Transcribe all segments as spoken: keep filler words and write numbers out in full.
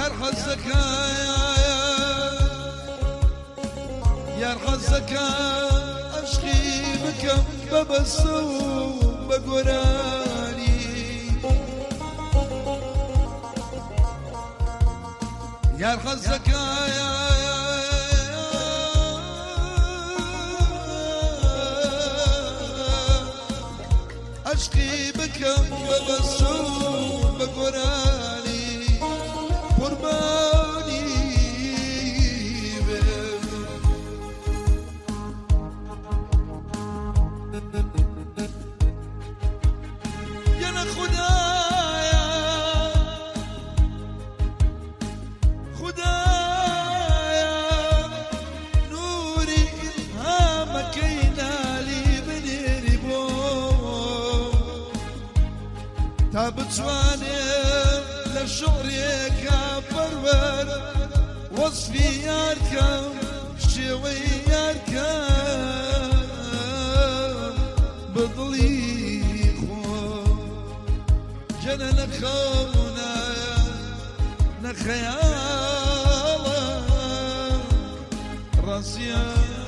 يا الزكايا يا الزكايا عشقي بكم ببسوم بقراني يا الزكايا عشقي بكم ببسوم بقراني قرباني يا انا خدايا خدايا نوري الهامك ينالي من ربو تابتواني لشعري كبرور وصفي ياركم شوي ياركم بضلي خو جنن خونا نخيالا راسيا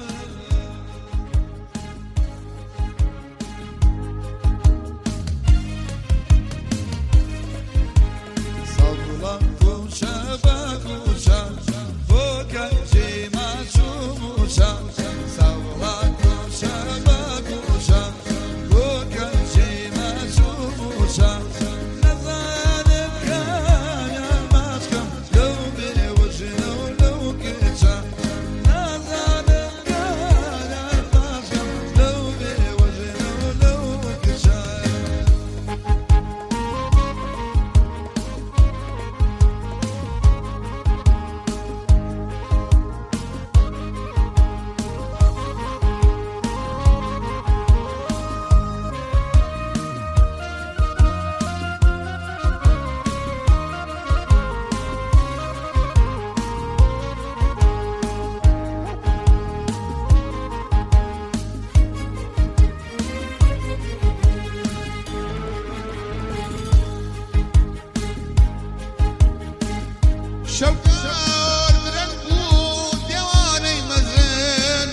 شوقار برنقود ديواني مزين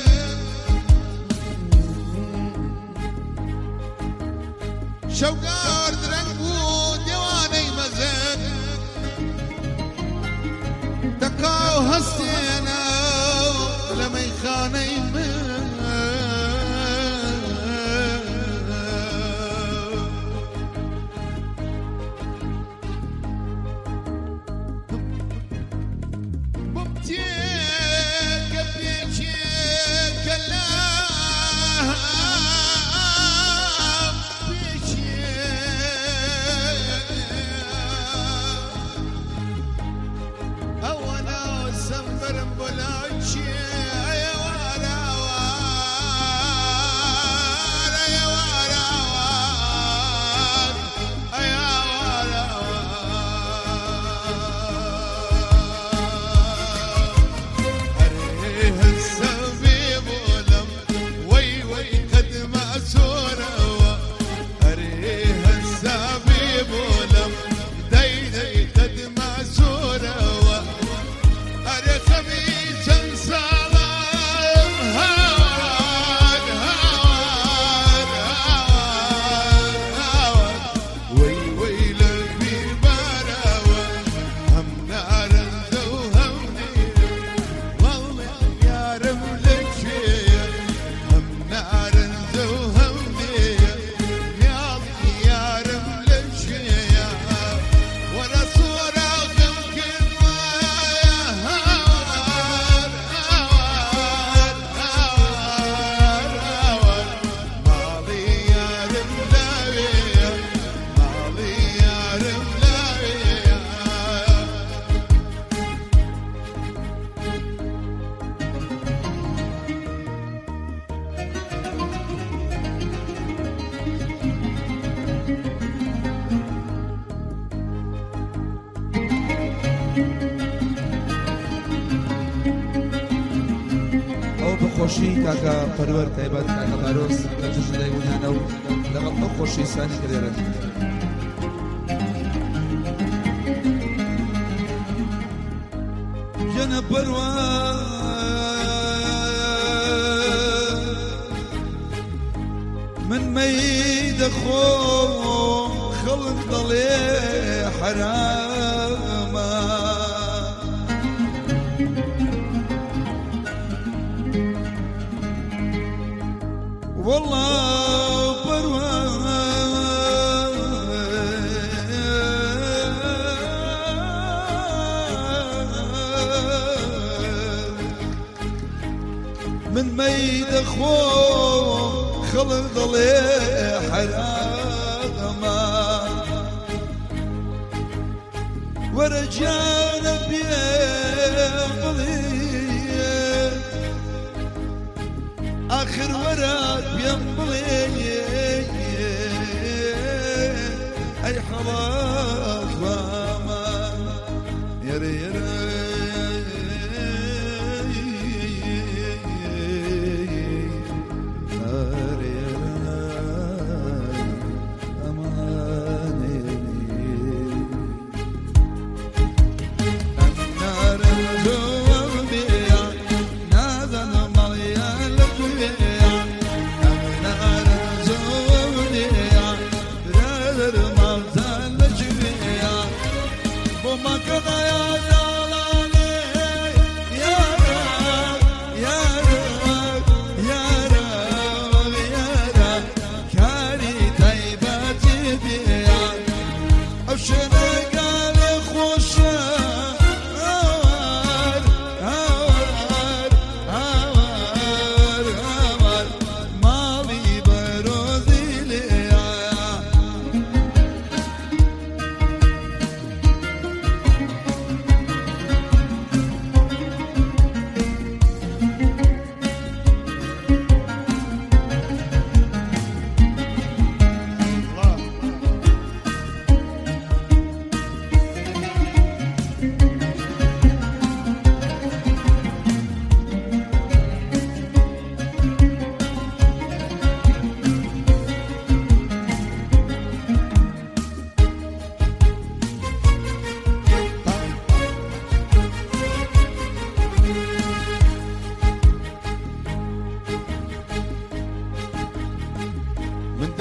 شوقار برنقود ديواني مزين دقاو هستينا لما يخاني من خوشی کاکا پرور تایبەت کاکا باروس لە جژنەی وانانە و لەگەڵ ئەو خۆشی سانی کردێرن جنب بروان من ميد خو خلق ضلي حراما والله بروان من ميد خو خلق ضلي حراما ورجعنا بيمضي آخر وراد بيمضي أي خلاص وما يري يري من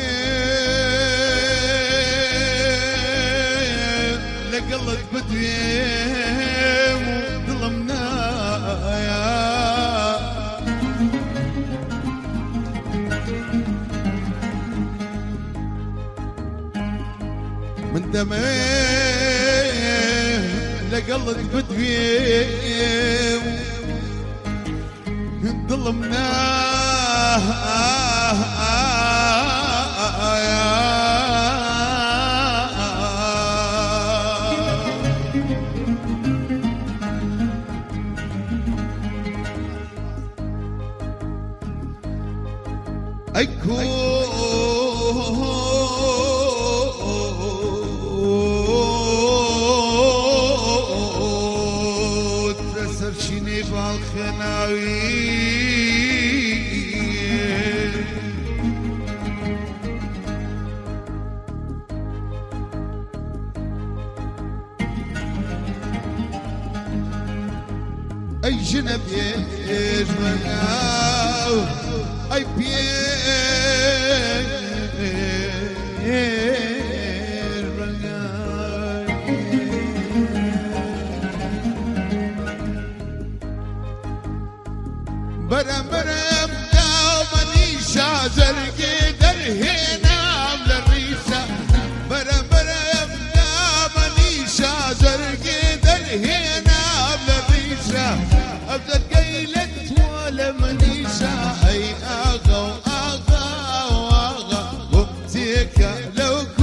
دمعين لقلت بدويم وظلمنا يا من دمعين لقلت بدويم ظلمنا أيكون تسر شيني بالخناوي أي جنب يجمعاو أي بير برم برم دامني شازر قدر هنا للريسة برم برم دامني شازر قدر هنا للريسة أبدا قيلت ولا منيسة أي آغا وآغا وآغا وبتيك لو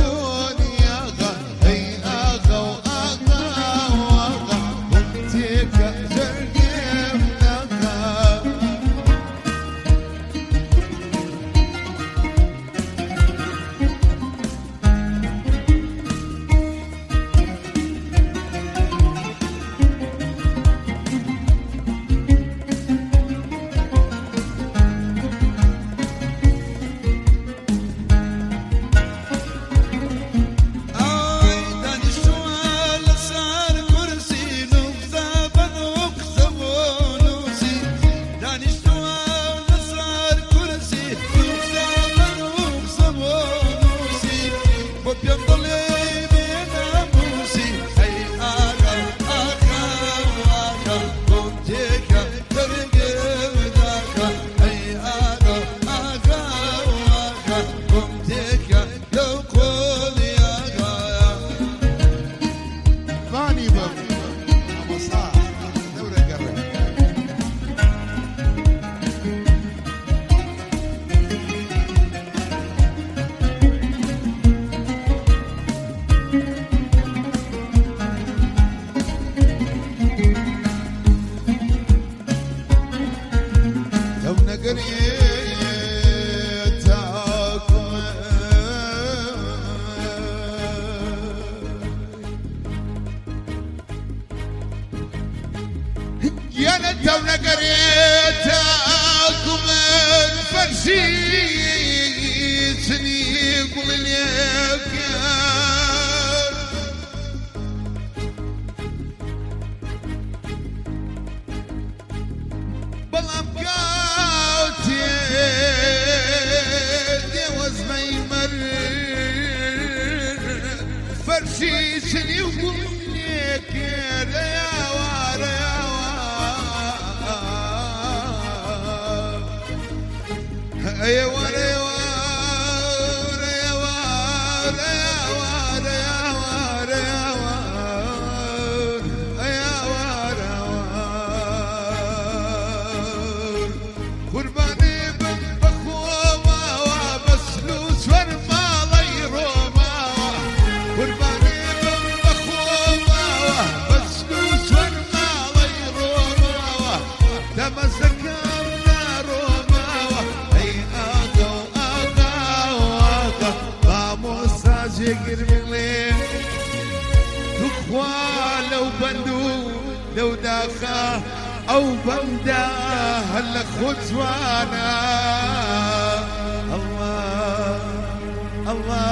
يا لتو نقريتكم فرشي سني قول ليك بلام قاوتي ديوز ميمر فرشي سني قول ليك يا وار يا وار يا وار يا وار يا وار يا وار يا وار يا وار يا وار قرباني بن بخوما ومسلوس ورما غيروما قرباني بن بخوما ومسلوس ورما غيروما تمسك يقر مغلي تخوى لو بندو لو داخا او بندا هلا خزوانا الله الله